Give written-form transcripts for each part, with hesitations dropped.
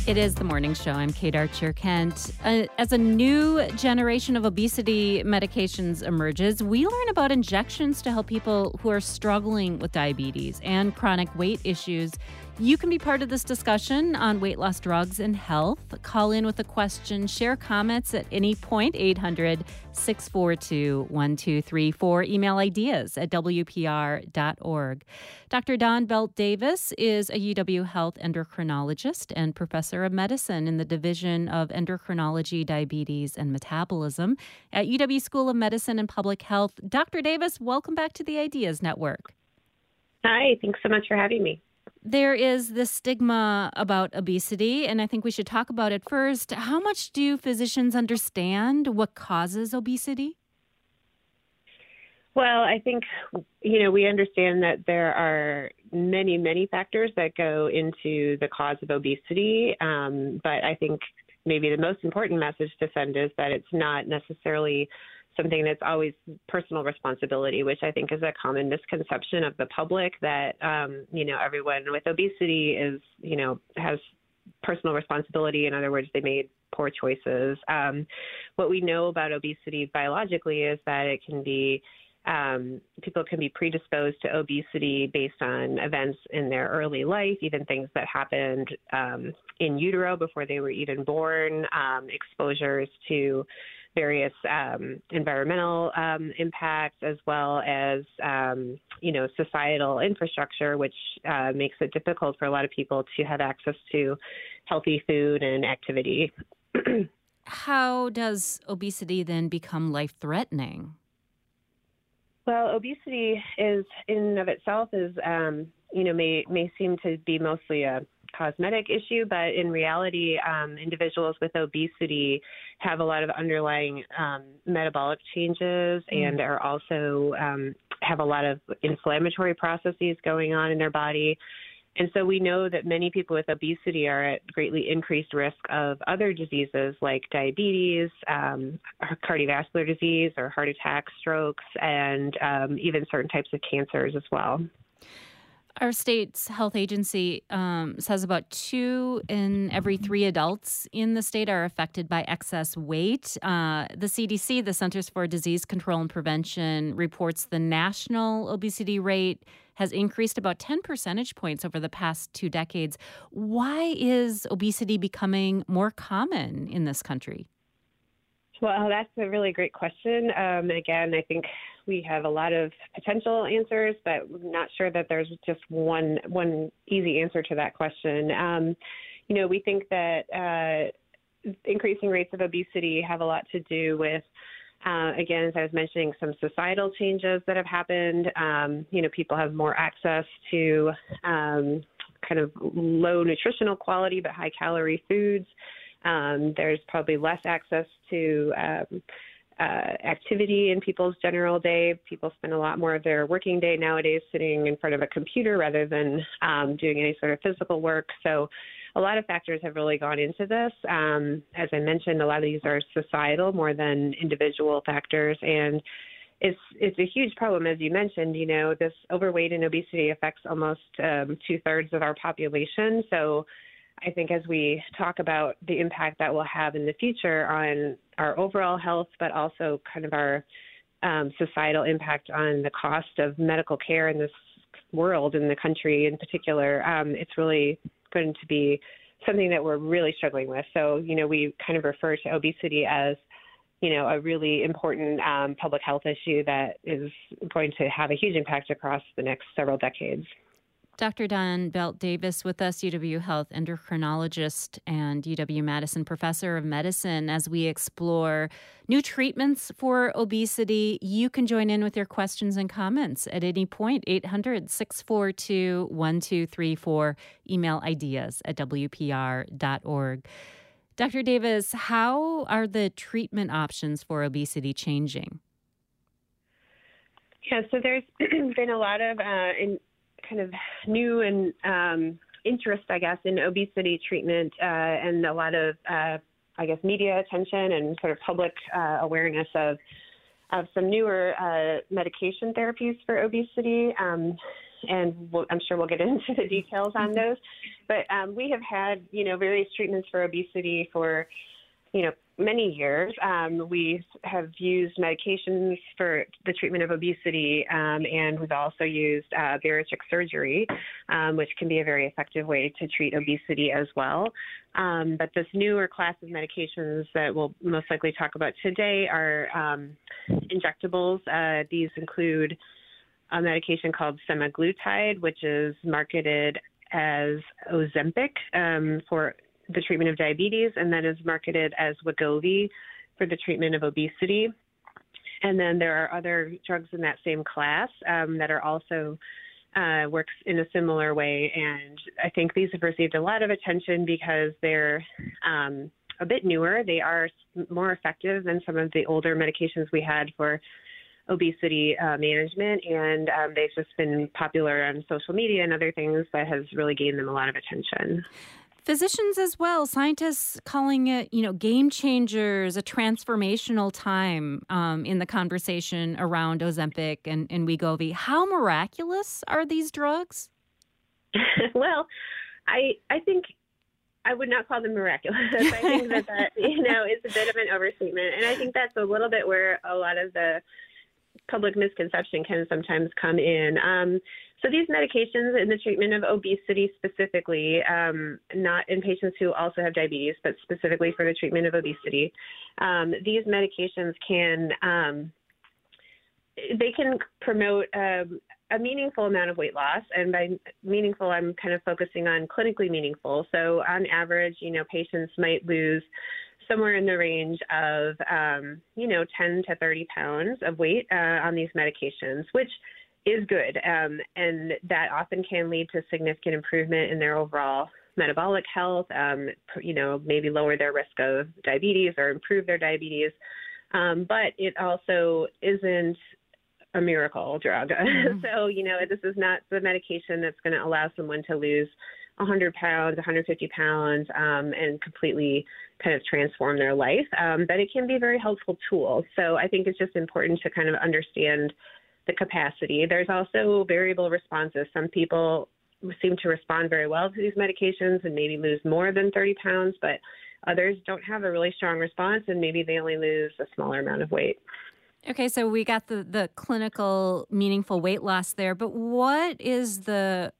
It is the morning show. I'm Kate Archer-Kent. As a new generation of obesity medications emerges, we learn about injections to help people who are struggling with diabetes and chronic weight issues. You can be part of this discussion on weight loss drugs and health. Call in with a question, share comments at any point, 800-642-1234. Email ideas at WPR.org. Dr. Dawn Belt-Davis is a UW Health endocrinologist and professor of medicine in the Division of Endocrinology, Diabetes, and Metabolism at UW School of Medicine and Public Health. Dr. Davis, welcome back to the Ideas Network. Hi, thanks so much for having me. There is this stigma about obesity, and I think we should talk about it first. How much do physicians understand what causes obesity? Well, I think, we understand that there are many, many factors that go into the cause of obesity. But I think maybe the most important message to send is that it's not necessarily something that's always personal responsibility, which I think is a common misconception of the public that, everyone with obesity has personal responsibility. In other words, they made poor choices. What we know about obesity biologically is that it can be people can be predisposed to obesity based on events in their early life, even things that happened in utero before they were even born, exposures to various environmental impacts, as well as, societal infrastructure, which makes it difficult for a lot of people to have access to healthy food and activity. How does obesity then become life-threatening? Well, obesity is in and of itself may seem to be mostly a cosmetic issue, but in reality, individuals with obesity have a lot of underlying metabolic changes and are also have a lot of inflammatory processes going on in their body. And so we know that many people with obesity are at greatly increased risk of other diseases like diabetes, cardiovascular disease, or heart attacks, strokes, and even certain types of cancers as well. Our state's health agency says about 2 in every 3 adults in the state are affected by excess weight. The CDC, the Centers for Disease Control and Prevention, reports the national obesity rate has increased about 10 percentage points over the past 2 decades. Why is obesity becoming more common in this country? Well, that's a really great question. Again, I think we have a lot of potential answers, but I'm not sure that there's just one easy answer to that question. We think that increasing rates of obesity have a lot to do with, again, as I was mentioning, some societal changes that have happened. People have more access to kind of low nutritional quality but high calorie foods. There's probably less access to activity in people's general day. People spend a lot more of their working day nowadays sitting in front of a computer rather than doing any sort of physical work. So a lot of factors have really gone into this. As I mentioned, a lot of these are societal more than individual factors. And it's a huge problem, as you mentioned. This overweight and obesity affects almost 2/3 of our population. So I think as we talk about the impact that will have in the future on our overall health, but also kind of our societal impact on the cost of medical care in this world, in the country in particular, it's really going to be something that we're really struggling with. So, we kind of refer to obesity as, a really important public health issue that is going to have a huge impact across the next several decades. Dr. Dawn Belt-Davis with us, UW Health endocrinologist and UW-Madison professor of medicine, as we explore new treatments for obesity. You can join in with your questions and comments at any point, 800-642-1234. Email ideas at WPR.org. Dr. Davis, how are the treatment options for obesity changing? Yeah, so there's been a lot of kind of new and interest, I guess, in obesity treatment and a lot of, media attention and sort of public awareness of some newer medication therapies for obesity. and I'm sure we'll get into the details on those. But we have had, various treatments for obesity for, many years. We have used medications for the treatment of obesity, and we've also used bariatric surgery, which can be a very effective way to treat obesity as well. But this newer class of medications that we'll most likely talk about today are injectables. These include a medication called semaglutide, which is marketed as Ozempic for the treatment of diabetes, and that is marketed as Wegovy for the treatment of obesity. And then there are other drugs in that same class that are also works in a similar way. And I think these have received a lot of attention because they're a bit newer. They are more effective than some of the older medications we had for obesity management, and they've just been popular on social media and other things that has really gained them a lot of attention. Physicians as well, scientists calling it, game changers, a transformational time in the conversation around Ozempic and Wegovy. How miraculous are these drugs? Well, I think I would not call them miraculous. I think that is a bit of an overstatement. And I think that's a little bit where a lot of the public misconception can sometimes come in. So these medications in the treatment of obesity specifically, not in patients who also have diabetes, but specifically for the treatment of obesity, these medications can promote a meaningful amount of weight loss. And by meaningful, I'm kind of focusing on clinically meaningful. So on average, patients might lose somewhere in the range of, 10 to 30 pounds of weight on these medications, which is good. And that often can lead to significant improvement in their overall metabolic health, maybe lower their risk of diabetes or improve their diabetes. But it also isn't a miracle drug. Mm-hmm. So, this is not the medication that's going to allow someone to lose 100 pounds, 150 pounds, and completely kind of transform their life. But it can be a very helpful tool. So I think it's just important to kind of understand the capacity. There's also variable responses. Some people seem to respond very well to these medications and maybe lose more than 30 pounds, but others don't have a really strong response and maybe they only lose a smaller amount of weight. Okay, so we got the clinical meaningful weight loss there, but what is the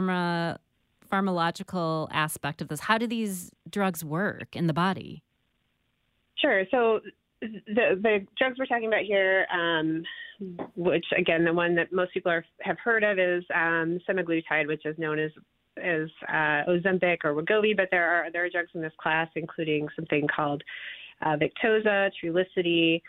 pharmacological aspect of this? How do these drugs work in the body? Sure. So the drugs we're talking about here, which again, the one that most people have heard of is semaglutide, which is known as Ozempic or Wegovy, but there are drugs in this class, including something called Victoza, Trulicity,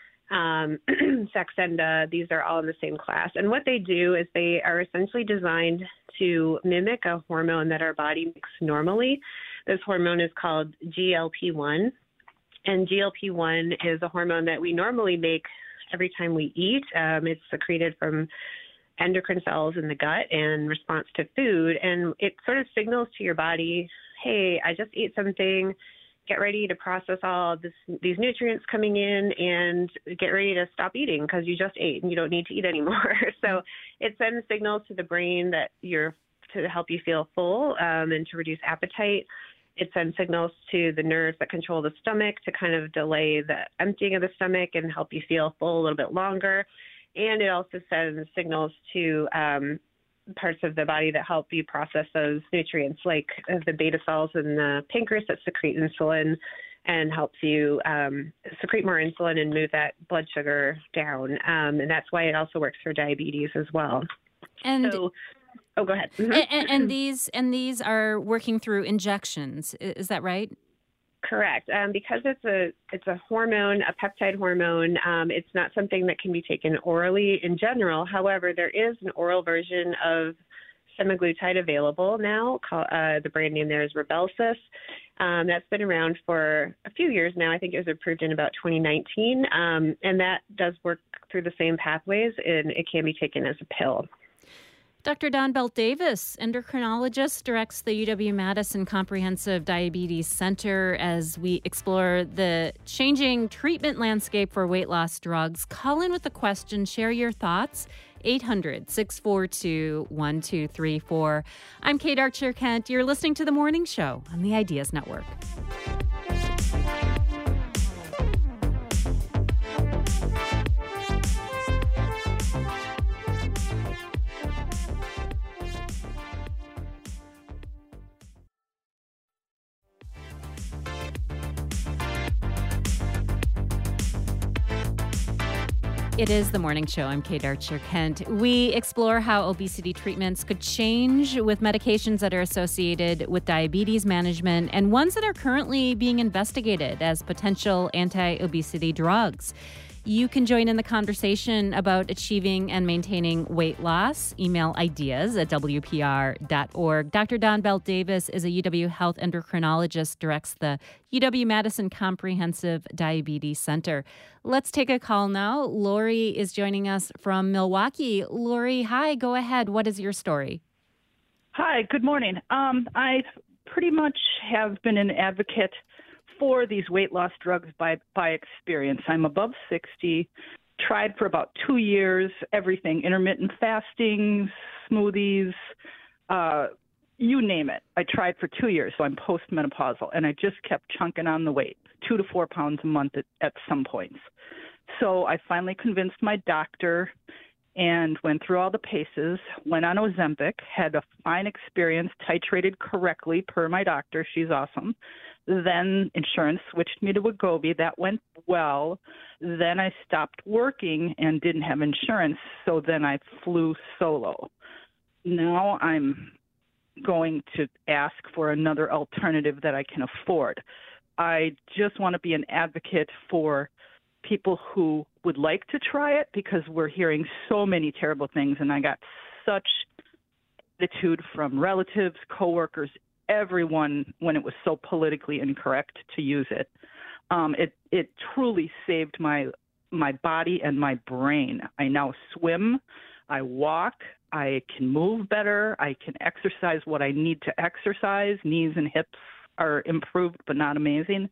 Saxenda. These are all in the same class. And what they do is they are essentially designed to mimic a hormone that our body makes normally. This hormone is called GLP-1. And GLP-1 is a hormone that we normally make every time we eat. It's secreted from endocrine cells in the gut in response to food. And it sort of signals to your body, hey, I just ate something. Get ready to process all these nutrients coming in and get ready to stop eating because you just ate and you don't need to eat anymore. So it sends signals to the brain that to help you feel full and to reduce appetite. It sends signals to the nerves that control the stomach to kind of delay the emptying of the stomach and help you feel full a little bit longer. And it also sends signals to parts of the body that help you process those nutrients, like the beta cells in the pancreas that secrete insulin and helps you secrete more insulin and move that blood sugar down. And that's why it also works for diabetes as well. And go ahead. Mm-hmm. And these are working through injections. Is that right? Correct. Because it's a hormone, a peptide hormone, it's not something that can be taken orally in general. However, there is an oral version of semaglutide available now. The brand name there is Rybelsus. That's been around for a few years now. I think it was approved in about 2019. And that does work through the same pathways, and it can be taken as a pill. Dr. Dawn Belt-Davis, endocrinologist, directs the UW-Madison Comprehensive Diabetes Center as we explore the changing treatment landscape for weight loss drugs. Call in with a question, share your thoughts, 800-642-1234. I'm Kate Archer-Kent. You're listening to The Morning Show on the Ideas Network. It is The Morning Show. I'm Kate Archer-Kent. We explore how obesity treatments could change with medications that are associated with diabetes management and ones that are currently being investigated as potential anti-obesity drugs. You can join in the conversation about achieving and maintaining weight loss. Email ideas@wpr.org. Dr. Dawn Belt-Davis is a UW health endocrinologist, directs the UW-Madison Comprehensive Diabetes Center. Let's take a call now. Lori is joining us from Milwaukee. Lori, hi, go ahead. What is your story? Hi, good morning. I pretty much have been an advocate for these weight loss drugs by experience. I'm above 60, tried for about 2 years, everything, intermittent fasting, smoothies, you name it. I tried for 2 years, so I'm postmenopausal, and I just kept chunking on the weight, 2 to 4 pounds a month at some points. So I finally convinced my doctor and went through all the paces, went on Ozempic, had a fine experience, titrated correctly per my doctor. She's awesome. Then insurance switched me to Wegovy. That went well. Then I stopped working and didn't have insurance, so then I flew solo. Now I'm going to ask for another alternative that I can afford. I just want to be an advocate for people who would like to try it because we're hearing so many terrible things, and I got such attitude from relatives, coworkers, everyone when it was so politically incorrect to use it. It truly saved my body and my brain. I now swim, I walk, I can move better, I can exercise what I need to exercise. Knees and hips are improved but not amazing.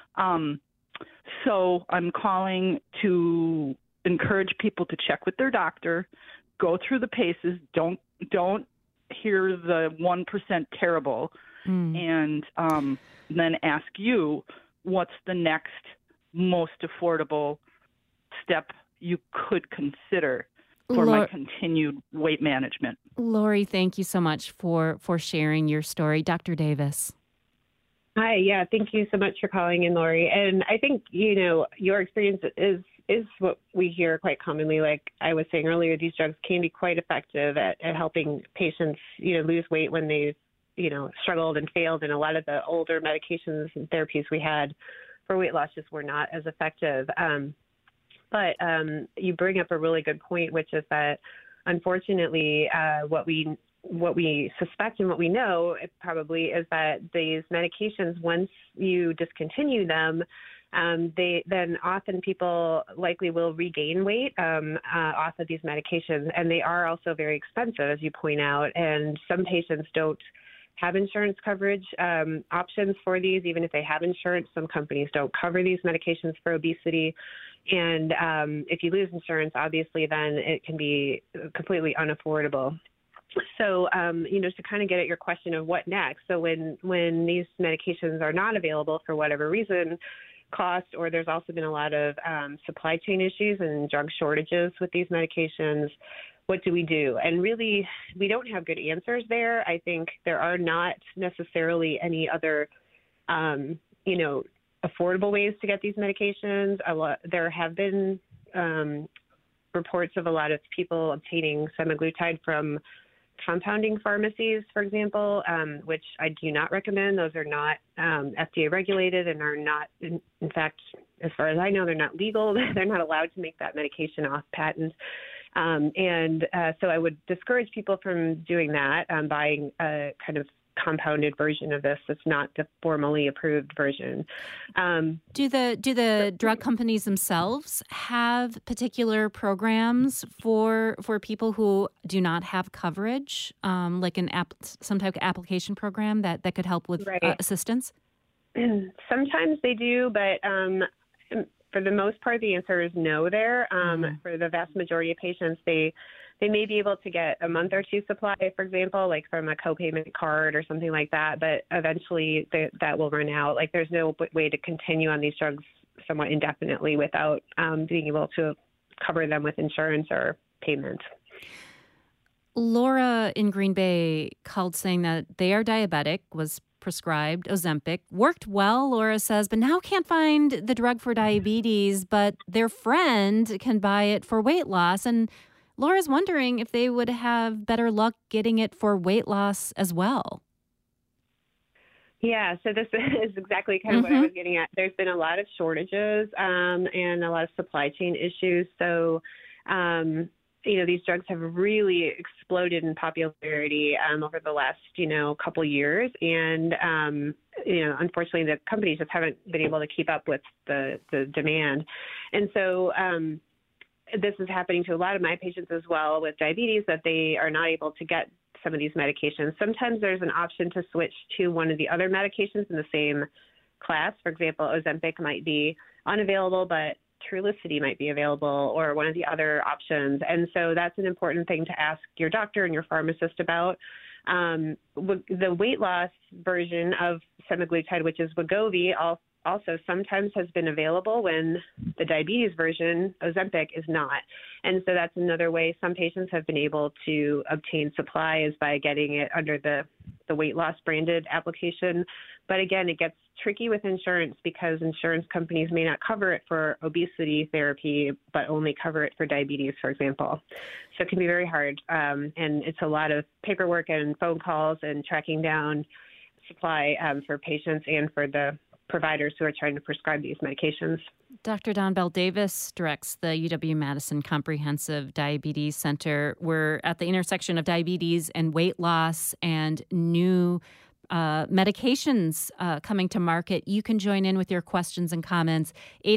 So I'm calling to encourage people to check with their doctor, go through the paces, don't hear the 1% terrible, and then ask you what's the next most affordable step you could consider for my continued weight management. Lori, thank you so much for sharing your story. Dr. Davis. Hi, yeah, thank you so much for calling in, Lori. And I think, your experience is what we hear quite commonly. Like I was saying earlier, these drugs can be quite effective at helping patients, lose weight when they've, struggled and failed. And a lot of the older medications and therapies we had for weight loss just were not as effective. But you bring up a really good point, which is that unfortunately, what we suspect and what we know probably is that these medications, once you discontinue them, then often people likely will regain weight off of these medications, and they are also very expensive, as you point out. And some patients don't have insurance coverage options for these, even if they have insurance. Some companies don't cover these medications for obesity. And if you lose insurance, obviously, then it can be completely unaffordable. So, to kind of get at your question of what next. So when these medications are not available for whatever reason, cost, or there's also been a lot of supply chain issues and drug shortages with these medications, what do we do? And really, we don't have good answers there. I think there are not necessarily any other, affordable ways to get these medications. There have been reports of a lot of people obtaining semaglutide from compounding pharmacies, for example, which I do not recommend. Those are not FDA regulated and are not, in fact, as far as I know, they're not legal. They're not allowed to make that medication off patent. So I would discourage people from doing that, buying a kind of compounded version of this that's not the formally approved version. Do the drug companies themselves have particular programs for people who do not have coverage, like some type of application program that could help with assistance? Sometimes they do, but for the most part, the answer is no there. For the vast majority of patients, they they may be able to get a month or two supply, for example, like from a copayment card or something like that. But eventually that will run out. Like there's no way to continue on these drugs somewhat indefinitely without being able to cover them with insurance or payment. Laura in Green Bay called saying that they are diabetic, was prescribed Ozempic, worked well, Laura says, but now can't find the drug for diabetes, but their friend can buy it for weight loss. And Laura's wondering if they would have better luck getting it for weight loss as well. Yeah, so this is exactly kind of what I was getting at. There's been a lot of shortages and a lot of supply chain issues. So, these drugs have really exploded in popularity over the last, couple years. And, unfortunately, the companies just haven't been able to keep up with the demand. And so this is happening to a lot of my patients as well with diabetes, that they are not able to get some of these medications. Sometimes there's an option to switch to one of the other medications in the same class. For example, Ozempic might be unavailable, but Trulicity might be available, or one of the other options. And so that's an important thing to ask your doctor and your pharmacist about. The weight loss version of semaglutide, which is Wegovy, also sometimes has been available when the diabetes version, Ozempic, is not. And so that's another way some patients have been able to obtain supply, is by getting it under the weight loss branded application. But again, it gets tricky with insurance because insurance companies may not cover it for obesity therapy, but only cover it for diabetes, for example. So it can be very hard. And it's a lot of paperwork and phone calls and tracking down supply for patients and for the providers who are trying to prescribe these medications. Dr. Dawn Bell Davis directs the UW-Madison Comprehensive Diabetes Center. We're at the intersection of diabetes and weight loss and new medications coming to market. You can join in with your questions and comments,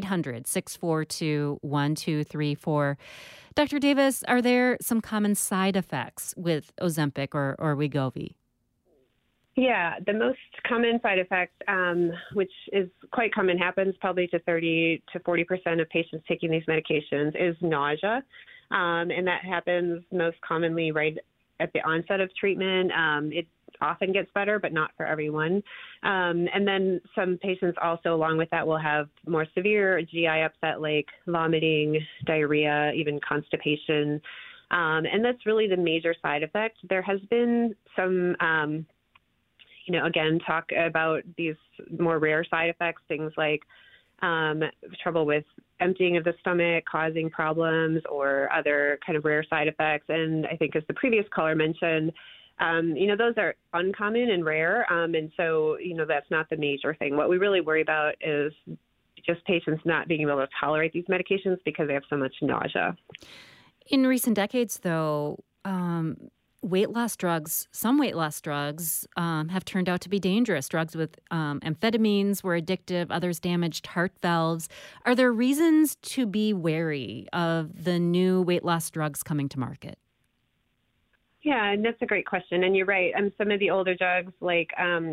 800-642-1234. Dr. Davis, are there some common side effects with Ozempic or Wegovy? Yeah, the most common side effect, which is quite common, happens probably to 30 to 40% of patients taking these medications, is nausea. And that happens most commonly right at the onset of treatment. It often gets better, but not for everyone. And then some patients also, along with that, will have more severe GI upset like vomiting, diarrhea, even constipation. And that's really the major side effect. There has been some again, talk about these more rare side effects, things like trouble with emptying of the stomach, causing problems, or other kind of rare side effects. And I think, as the previous caller mentioned, those are uncommon and rare. And so, that's not the major thing. What we really worry about is just patients not being able to tolerate these medications because they have so much nausea. In recent decades, though, some weight loss drugs have turned out to be dangerous. Drugs with amphetamines were addictive. Others damaged heart valves. Are there reasons to be wary of the new weight loss drugs coming to market? Yeah, and that's a great question. And you're right. Some of the older drugs, like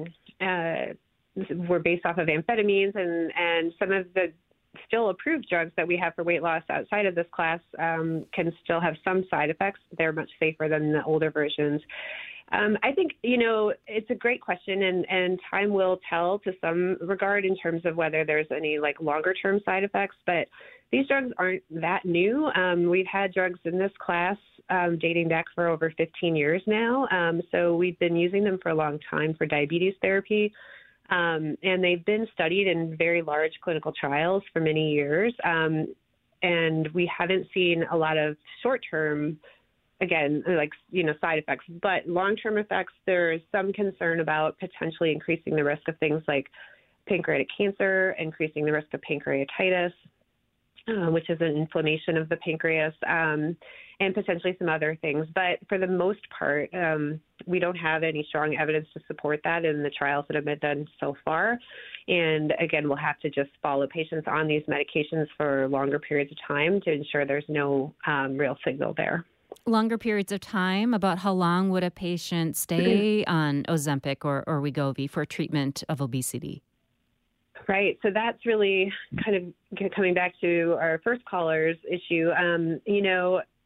were based off of amphetamines, and some of the still approved drugs that we have for weight loss outside of this class can still have some side effects. They're much safer than the older versions. I think, it's a great question, and time will tell to some regard in terms of whether there's any longer term side effects, but these drugs aren't that new. We've had drugs in this class dating back for over 15 years now. So we've been using them for a long time for diabetes therapy. And they've been studied in very large clinical trials for many years. And we haven't seen a lot of short-term, side effects. But long-term effects, there is some concern about potentially increasing the risk of things like pancreatic cancer, increasing the risk of pancreatitis, which is an inflammation of the pancreas, and potentially some other things. But for the most part, we don't have any strong evidence to support that in the trials that have been done so far. And again, we'll have to just follow patients on these medications for longer periods of time to ensure there's no real signal there. Longer periods of time? About how long would a patient stay on Ozempic or Wegovy for treatment of obesity? Right. So that's really kind of coming back to our first caller's issue.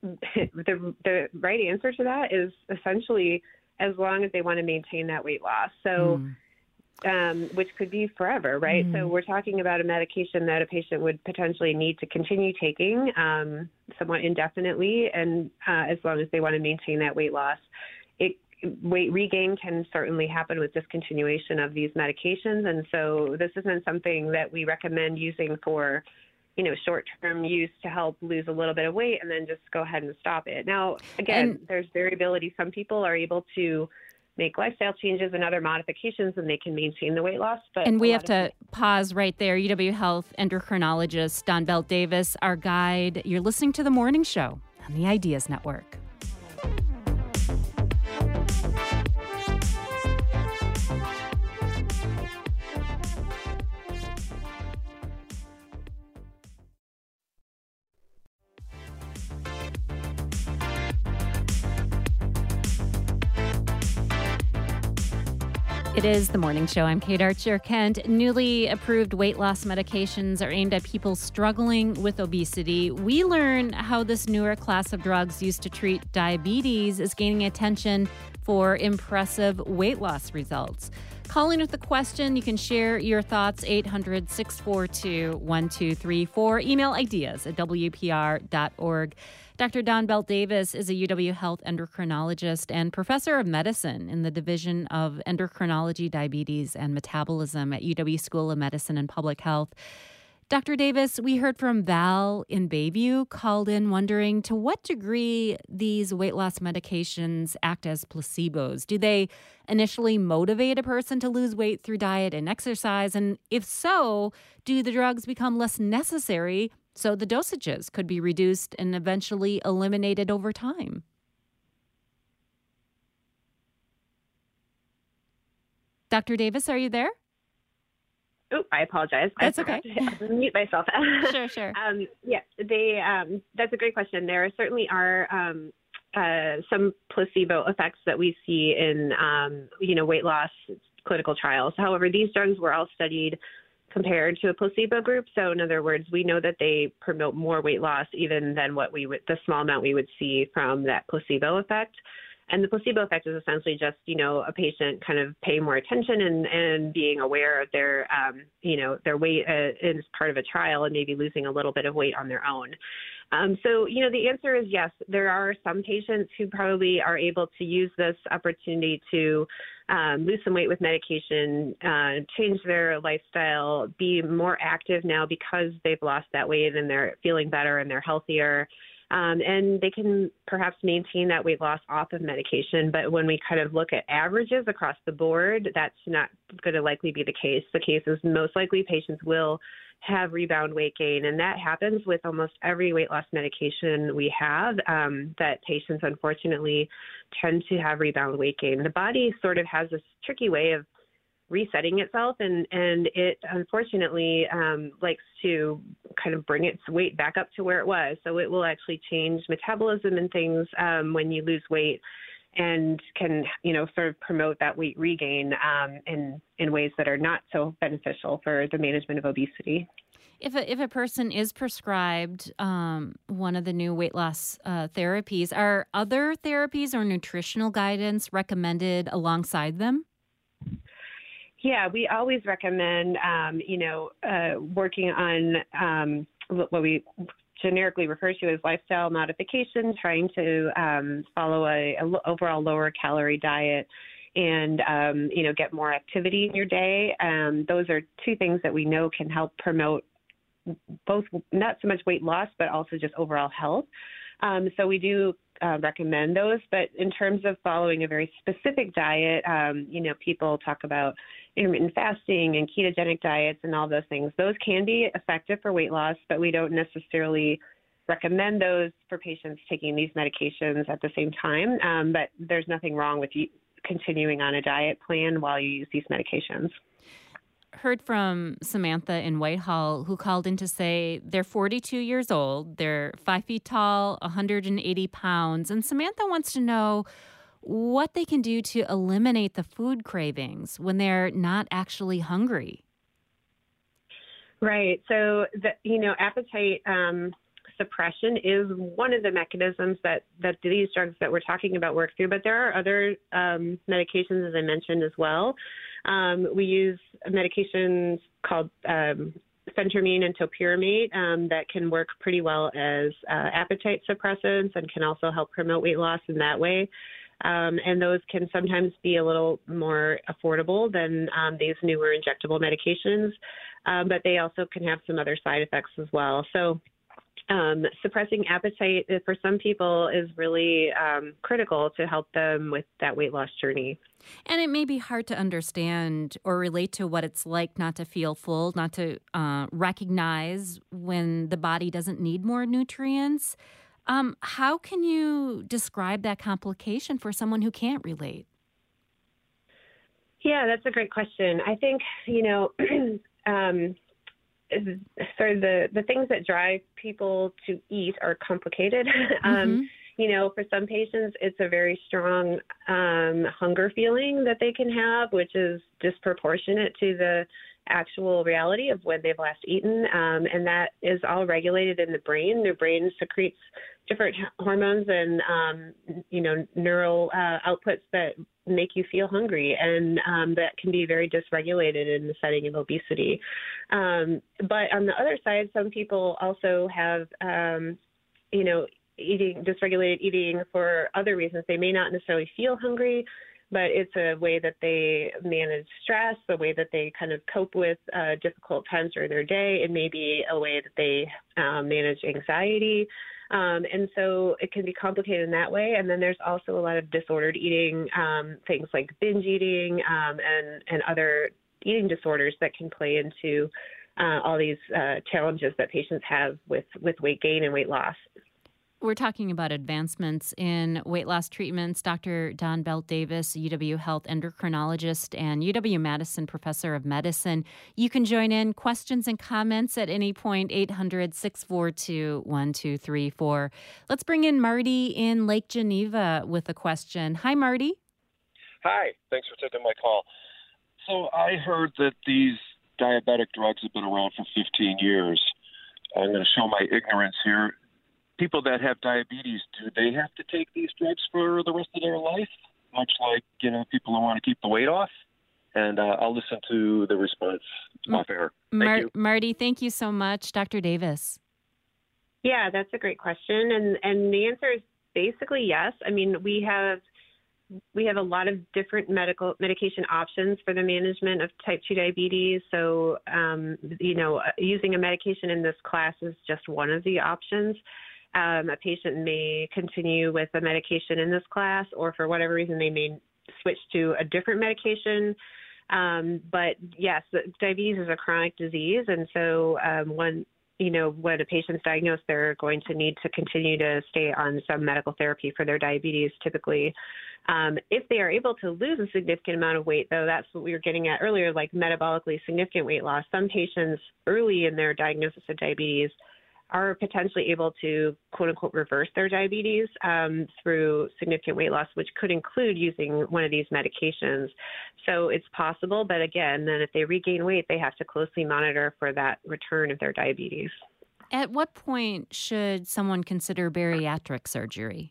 the right answer to that is essentially as long as they want to maintain that weight loss. So, which could be forever, right? So we're talking about a medication that a patient would potentially need to continue taking somewhat indefinitely, and as long as they want to maintain that weight loss. Weight regain can certainly happen with discontinuation of these medications, and so this isn't something that we recommend using for short-term use to help lose a little bit of weight and then just go ahead and stop it. Now, again, there's variability. Some people are able to make lifestyle changes and other modifications and they can maintain the weight loss. And we have to pause right there. UW Health endocrinologist Dawn Belt Davis, our guide. You're listening to The Morning Show on the Ideas Network. It is The Morning Show. I'm Kate Archer-Kent. Newly approved weight loss medications are aimed at people struggling with obesity. We learn how this newer class of drugs used to treat diabetes is gaining attention for impressive weight loss results. Calling with a question, you can share your thoughts, 800-642-1234. Email ideas@wpr.org. Dr. Dawn Belt Davis is a UW Health endocrinologist and professor of medicine in the Division of Endocrinology, Diabetes, and Metabolism at UW School of Medicine and Public Health. Dr. Davis, we heard from Val in Bayview, called in wondering to what degree these weight loss medications act as placebos. Do they initially motivate a person to lose weight through diet and exercise? And if so, do the drugs become less necessary so the dosages could be reduced and eventually eliminated over time? Dr. Davis, are you there? Oh, I apologize. That's okay. I mute myself. Sure. That's a great question. There certainly are some placebo effects that we see in, weight loss clinical trials. However, these drugs were all studied compared to a placebo group. So in other words, we know that they promote more weight loss even than the small amount we would see from that placebo effect. And the placebo effect is essentially just, a patient kind of paying more attention and being aware of their weight as part of a trial and maybe losing a little bit of weight on their own. So the answer is yes. There are some patients who probably are able to use this opportunity to lose some weight with medication, change their lifestyle, be more active now because they've lost that weight and they're feeling better and they're healthier. And they can perhaps maintain that weight loss off of medication. But when we kind of look at averages across the board, that's not going to likely be the case. The case is most likely patients will have rebound weight gain. And that happens with almost every weight loss medication we have, that patients unfortunately tend to have rebound weight gain. The body sort of has this tricky way of resetting itself, and it unfortunately likes to kind of bring its weight back up to where it was. So it will actually change metabolism and things when you lose weight, and can sort of promote that weight regain in ways that are not so beneficial for the management of obesity. If a person is prescribed one of the new weight loss therapies, are other therapies or nutritional guidance recommended alongside them? Yeah, we always recommend, working on what we generically refer to as lifestyle modification, trying to follow a overall lower calorie diet and, get more activity in your day. Those are two things that we know can help promote both not so much weight loss, but also just overall health. So we do recommend those. But in terms of following a very specific diet, people talk about intermittent fasting and ketogenic diets and all those things. Those can be effective for weight loss, but we don't necessarily recommend those for patients taking these medications at the same time. But there's nothing wrong with you continuing on a diet plan while you use these medications. Heard from Samantha in Whitehall, who called in to say they're 42 years old, they're 5 feet tall, 180 pounds, and Samantha wants to know what they can do to eliminate the food cravings when they're not actually hungry. Right. So, appetite suppression is one of the mechanisms that these drugs that we're talking about work through, but there are other medications, as I mentioned, as well. We use medications called phentermine and topiramate that can work pretty well as appetite suppressants and can also help promote weight loss in that way. And those can sometimes be a little more affordable than these newer injectable medications, but they also can have some other side effects as well. So suppressing appetite for some people is really critical to help them with that weight loss journey. And it may be hard to understand or relate to what it's like not to feel full, not to recognize when the body doesn't need more nutrients. How can you describe that complication for someone who can't relate? Yeah, that's a great question. I think, sort of the things that drive people to eat are complicated. For some patients, it's a very strong hunger feeling that they can have, which is disproportionate to the actual reality of when they've last eaten. And that is all regulated in the brain. The brain secretes different hormones and, neural outputs that make you feel hungry. And that can be very dysregulated in the setting of obesity. But on the other side, some people also have, dysregulated eating for other reasons. They may not necessarily feel hungry, but it's a way that they manage stress, a way that they kind of cope with difficult times during their day. It may be a way that they manage anxiety. And so it can be complicated in that way. And then there's also a lot of disordered eating, things like binge eating and other eating disorders that can play into all these challenges that patients have with weight gain and weight loss. We're talking about advancements in weight loss treatments. Dr. Dawn Belt-Davis, UW Health endocrinologist and UW-Madison professor of medicine. You can join in questions and comments at any point, 800-642-1234. Let's bring in Marty in Lake Geneva with a question. Hi, Marty. Hi. Thanks for taking my call. So I heard that these diabetic drugs have been around for 15 years. I'm going to show my ignorance here. People that have diabetes, do they have to take these drugs for the rest of their life? Much like, people who want to keep the weight off? And I'll listen to the response off air. Thank you. Marty, thank you so much. Dr. Davis. Yeah, that's a great question. And the answer is basically yes. I mean, we have a lot of different medication options for the management of type 2 diabetes. So, using a medication in this class is just one of the options. A patient may continue with a medication in this class, or for whatever reason, they may switch to a different medication. But yes, diabetes is a chronic disease. And so when a patient's diagnosed, they're going to need to continue to stay on some medical therapy for their diabetes typically. If they are able to lose a significant amount of weight, though, that's what we were getting at earlier, like metabolically significant weight loss. Some patients early in their diagnosis of diabetes are potentially able to, quote unquote, reverse their diabetes through significant weight loss, which could include using one of these medications. So it's possible. But again, then if they regain weight, they have to closely monitor for that return of their diabetes. At what point should someone consider bariatric surgery?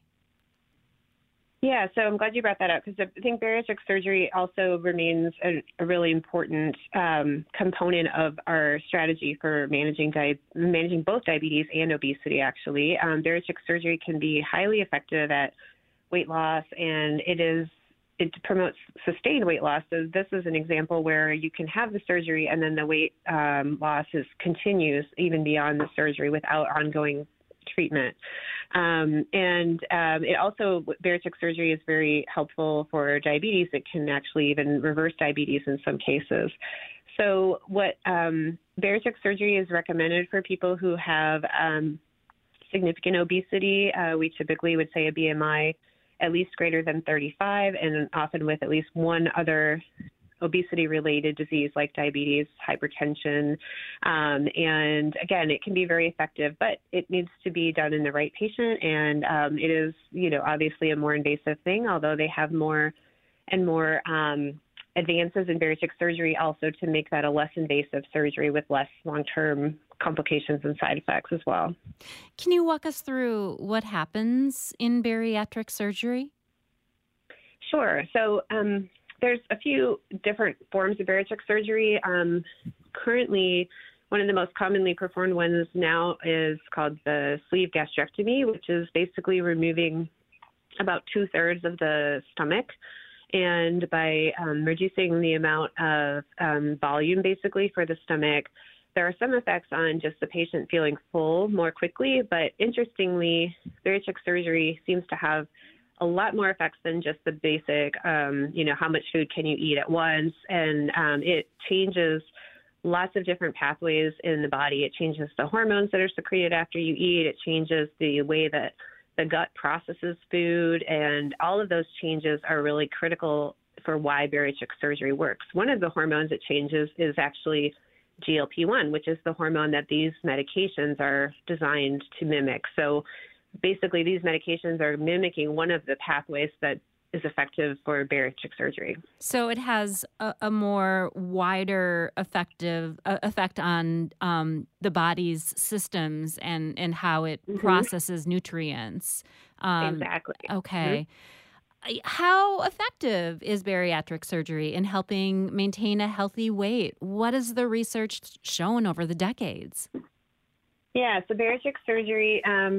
Yeah, so I'm glad you brought that up because I think bariatric surgery also remains a really important component of our strategy for managing both diabetes and obesity, actually. Bariatric surgery can be highly effective at weight loss, and it promotes sustained weight loss. So this is an example where you can have the surgery and then the weight loss continues even beyond the surgery without ongoing treatment. It also, bariatric surgery is very helpful for diabetes. It can actually even reverse diabetes in some cases. So what bariatric surgery is recommended for people who have significant obesity. We typically would say a BMI at least greater than 35, and often with at least one other obesity-related disease like diabetes, hypertension. And again, it can be very effective, but it needs to be done in the right patient. And it is, obviously a more invasive thing, although they have more and more advances in bariatric surgery also to make that a less invasive surgery with less long-term complications and side effects as well. Can you walk us through what happens in bariatric surgery? Sure. So there's a few different forms of bariatric surgery. Currently, one of the most commonly performed ones now is called the sleeve gastrectomy, which is basically removing about 2/3 of the stomach. And by reducing the amount of volume, basically, for the stomach, there are some effects on just the patient feeling full more quickly. But interestingly, bariatric surgery seems to have a lot more effects than just the basic, how much food can you eat at once? And it changes lots of different pathways in the body. It changes the hormones that are secreted after you eat. It changes the way that the gut processes food. And all of those changes are really critical for why bariatric surgery works. One of the hormones it changes is actually GLP-1, which is the hormone that these medications are designed to mimic. So basically, these medications are mimicking one of the pathways that is effective for bariatric surgery. So it has a more wider effect on the body's systems and how it processes nutrients. Exactly. Okay. How effective is bariatric surgery in helping maintain a healthy weight? What has the research shown over the decades? Yeah, so bariatric surgery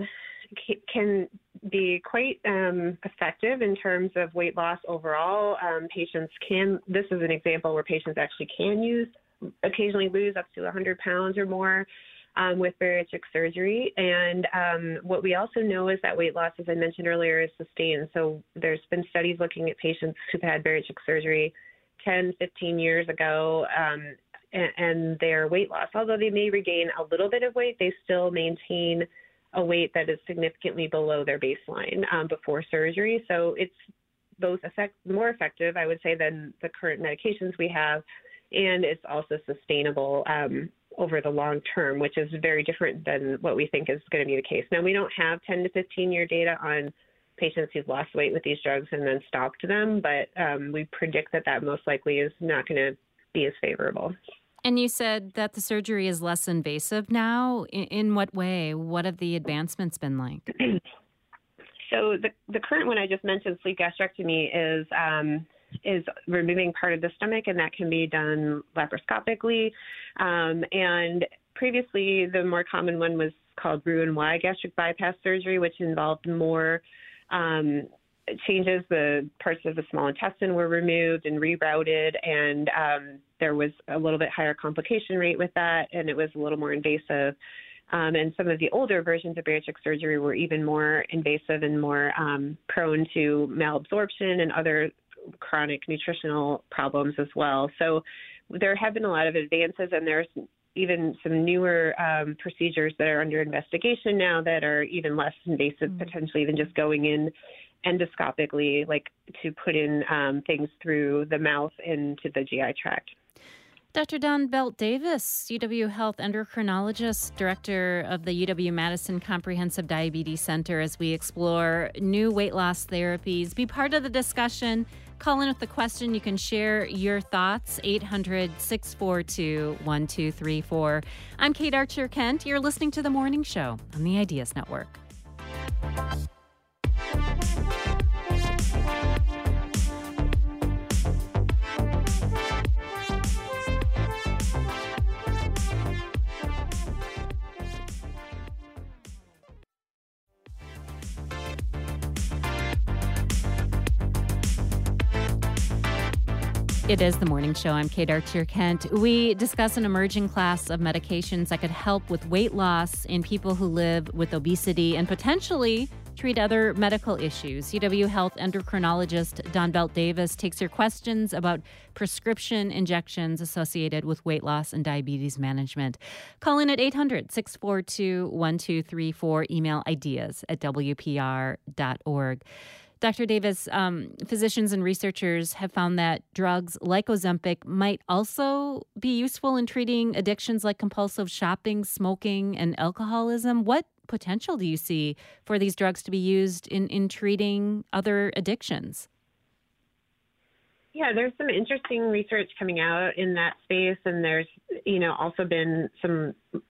can be quite effective in terms of weight loss overall. This is an example where patients actually can occasionally lose up to 100 pounds or more with bariatric surgery. And what we also know is that weight loss, as I mentioned earlier, is sustained. So there's been studies looking at patients who've had bariatric surgery 10, 15 years ago, and their weight loss, although they may regain a little bit of weight, they still maintain a weight that is significantly below their baseline before surgery. So it's both more effective, I would say, than the current medications we have, and it's also sustainable over the long term, which is very different than what we think is going to be the case. Now, we don't have 10 to 15-year data on patients who've lost weight with these drugs and then stopped them, but we predict that most likely is not going to be as favorable. And you said that the surgery is less invasive now. In what way? What have the advancements been like? So the current one I just mentioned, sleeve gastrectomy, is removing part of the stomach, and that can be done laparoscopically. And previously, the more common one was called Roux-en-Y gastric bypass surgery, which involved more changes. The parts of the small intestine were removed and rerouted, and there was a little bit higher complication rate with that, and it was a little more invasive. And some of the older versions of bariatric surgery were even more invasive and more prone to malabsorption and other chronic nutritional problems as well. So there have been a lot of advances, and there's even some newer procedures that are under investigation now that are even less invasive, potentially, than just going in endoscopically, like to put in things through the mouth into the GI tract. Dr. Dawn Belt-Davis, UW Health endocrinologist, director of the UW-Madison Comprehensive Diabetes Center, as we explore new weight loss therapies. Be part of the discussion. Call in with the question. You can share your thoughts, 800-642-1234. I'm Kate Archer-Kent. You're listening to The Morning Show on the Ideas Network. It is The Morning Show. I'm Kate Archer-Kent. We discuss an emerging class of medications that could help with weight loss in people who live with obesity and potentially treat other medical issues. UW Health endocrinologist Dawn Belt-Davis takes your questions about prescription injections associated with weight loss and diabetes management. Call in at 800-642-1234. Email ideas@wpr.org. Dr. Davis, physicians and researchers have found that drugs like Ozempic might also be useful in treating addictions like compulsive shopping, smoking, and alcoholism. What potential do you see for these drugs to be used in treating other addictions? Yeah, there's some interesting research coming out in that space, and there's, also been some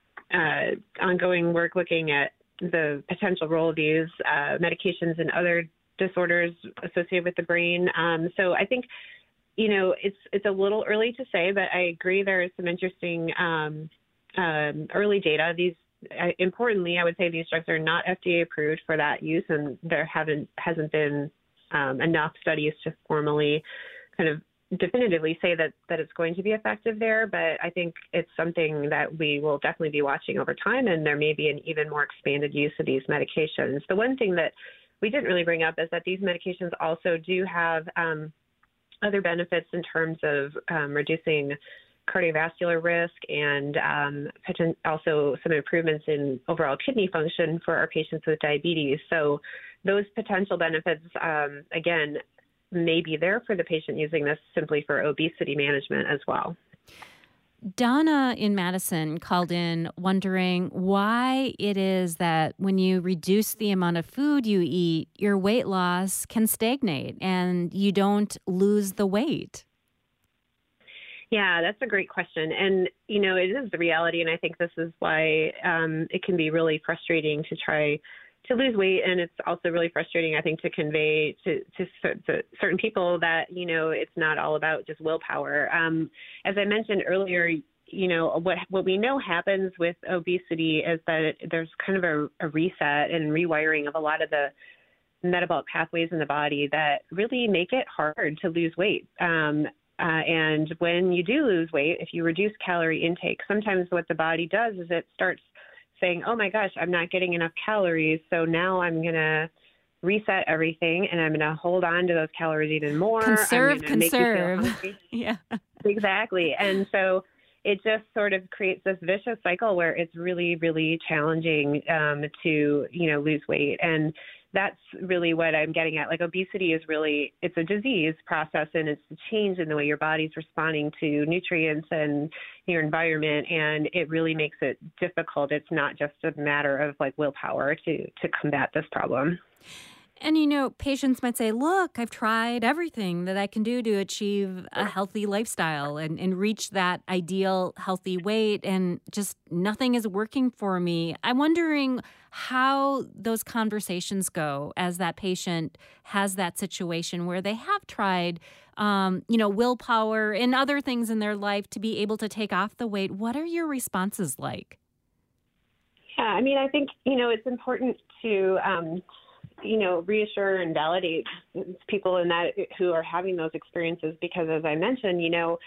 ongoing work looking at the potential role of these medications in other disorders associated with the brain. So I think, it's a little early to say, but I agree there is some interesting early data. Importantly, I would say these drugs are not FDA approved for that use, and there hasn't been enough studies to formally kind of definitively say that it's going to be effective there. But I think it's something that we will definitely be watching over time, and there may be an even more expanded use of these medications. The one thing that we didn't really bring up is that these medications also do have other benefits in terms of reducing cardiovascular risk and also some improvements in overall kidney function for our patients with diabetes. So those potential benefits, again, may be there for the patient using this simply for obesity management as well. Donna in Madison called in wondering why it is that when you reduce the amount of food you eat, your weight loss can stagnate and you don't lose the weight. Yeah, that's a great question. And, it is the reality. And I think this is why it can be really frustrating to try to lose weight. And it's also really frustrating, I think, to convey to certain people that, it's not all about just willpower. As I mentioned earlier, what we know happens with obesity is that there's kind of a reset and rewiring of a lot of the metabolic pathways in the body that really make it hard to lose weight. And when you do lose weight, if you reduce calorie intake, sometimes what the body does is it starts saying, oh my gosh, I'm not getting enough calories. So now I'm going to reset everything and I'm going to hold on to those calories even more. Conserve. Yeah, exactly. And so it just sort of creates this vicious cycle where it's really, really challenging to, lose weight. And that's really what I'm getting at. Like obesity is really, it's a disease process, and it's the change in the way your body's responding to nutrients and your environment. And it really makes it difficult. It's not just a matter of like willpower to combat this problem. And, patients might say, look, I've tried everything that I can do to achieve a healthy lifestyle and reach that ideal healthy weight, and just nothing is working for me. I'm wondering how those conversations go as that patient has that situation where they have tried, willpower and other things in their life to be able to take off the weight. What are your responses like? Yeah, I think, it's important to reassure and validate people in that who are having those experiences, because as I mentioned,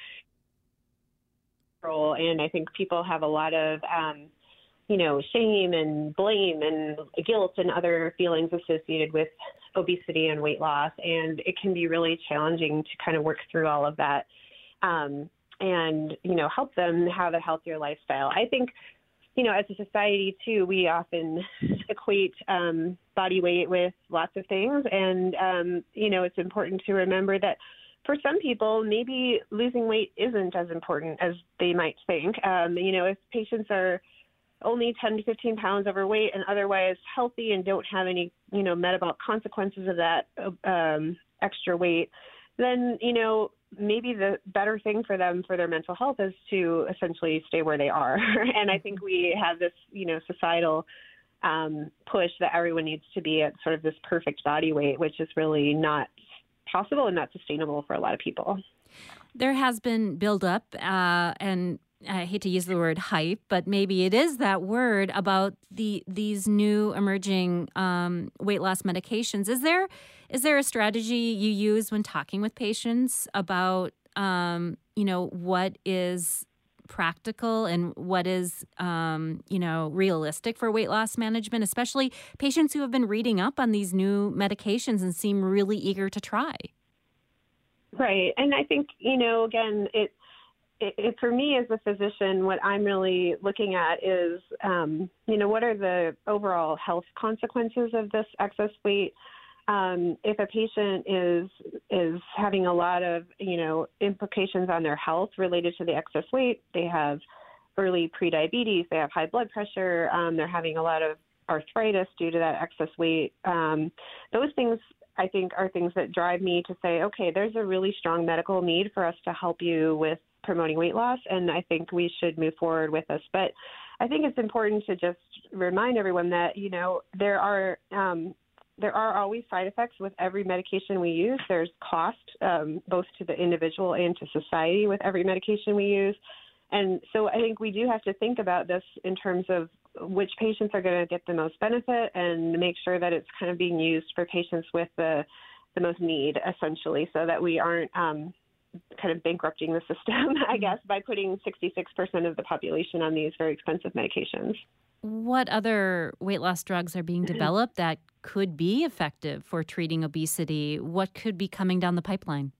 and I think people have a lot of, shame and blame and guilt and other feelings associated with obesity and weight loss. And it can be really challenging to kind of work through all of that and, help them have a healthier lifestyle. I think, as a society, too, we often equate body weight with lots of things. And, it's important to remember that for some people, maybe losing weight isn't as important as they might think. If patients are only 10 to 15 pounds overweight and otherwise healthy and don't have any, metabolic consequences of that extra weight, then, maybe the better thing for them for their mental health is to essentially stay where they are. And I think we have this, societal push that everyone needs to be at sort of this perfect body weight, which is really not possible and not sustainable for a lot of people. There has been buildup, and I hate to use the word hype, but maybe it is that word about these new emerging weight loss medications. Is there a strategy you use when talking with patients about what is practical and what is realistic for weight loss management, especially patients who have been reading up on these new medications and seem really eager to try? Right, and I think again it for me as a physician, what I'm really looking at is, what are the overall health consequences of this excess weight? If a patient is having a lot of, implications on their health related to the excess weight, they have early prediabetes, they have high blood pressure, they're having a lot of arthritis due to that excess weight. Those things I think are things that drive me to say, okay, there's a really strong medical need for us to help you with promoting weight loss, and I think we should move forward with this. But I think it's important to just remind everyone that, there are always side effects with every medication we use. There's cost, both to the individual and to society with every medication we use. And so I think we do have to think about this in terms of which patients are going to get the most benefit and make sure that it's kind of being used for patients with the most need, essentially, so that we aren't kind of bankrupting the system, I guess, by putting 66% of the population on these very expensive medications. What other weight loss drugs are being developed that could be effective for treating obesity? What could be coming down the pipeline?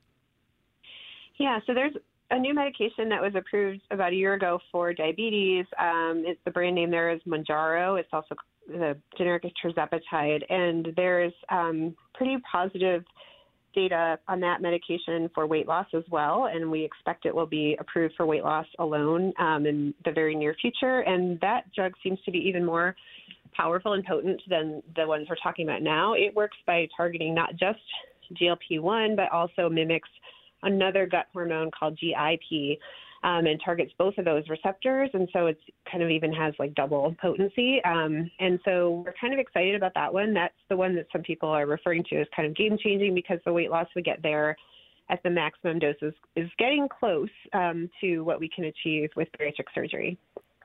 Yeah, so there's a new medication that was approved about a year ago for diabetes. The brand name there is Mounjaro. It's also the generic is tirzepatide, and there's pretty positive data on that medication for weight loss as well, and we expect it will be approved for weight loss alone in the very near future. And that drug seems to be even more powerful and potent than the ones we're talking about now. It works by targeting not just GLP-1, but also mimics another gut hormone called GIP, and targets both of those receptors. And so it's kind of even has like double potency. And so we're kind of excited about that one. That's the one that some people are referring to as kind of game changing, because the weight loss we get there at the maximum doses is getting close to what we can achieve with bariatric surgery.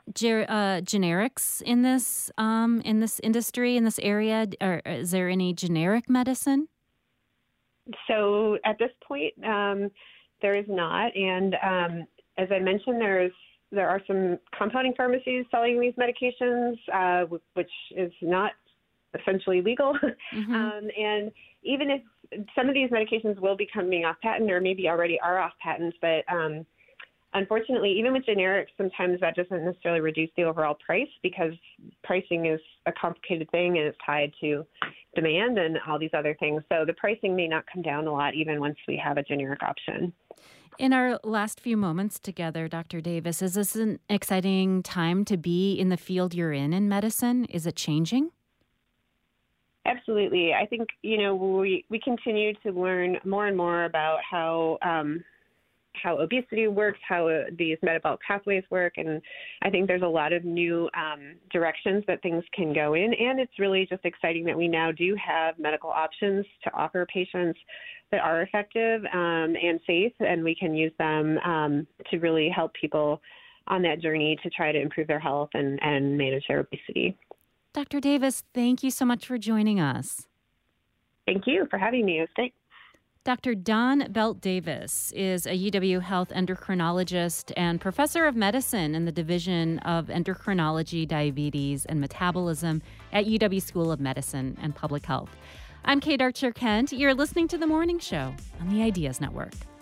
Generics in this industry, in this area, or is there any generic medicine? So at this point, there is not. And as I mentioned, there are some compounding pharmacies selling these medications, which is not essentially legal. Mm-hmm. And even if some of these medications will be coming off patent, or maybe already are off patent, but unfortunately, even with generics, sometimes that doesn't necessarily reduce the overall price, because pricing is a complicated thing and it's tied to demand and all these other things. So the pricing may not come down a lot even once we have a generic option. In our last few moments together, Dr. Davis, is this an exciting time to be in the field you're in medicine? Is it changing? Absolutely. I think, we continue to learn more and more about how obesity works, how these metabolic pathways work. And I think there's a lot of new directions that things can go in. And it's really just exciting that we now do have medical options to offer patients that are effective and safe, and we can use them to really help people on that journey to try to improve their health and manage their obesity. Dr. Davis, thank you so much for joining us. Thank you for having me. It was great. Dr. Dawn Belt-Davis is a UW Health endocrinologist and professor of medicine in the Division of Endocrinology, Diabetes, and Metabolism at UW School of Medicine and Public Health. I'm Kate Archer-Kent. You're listening to The Morning Show on the Ideas Network.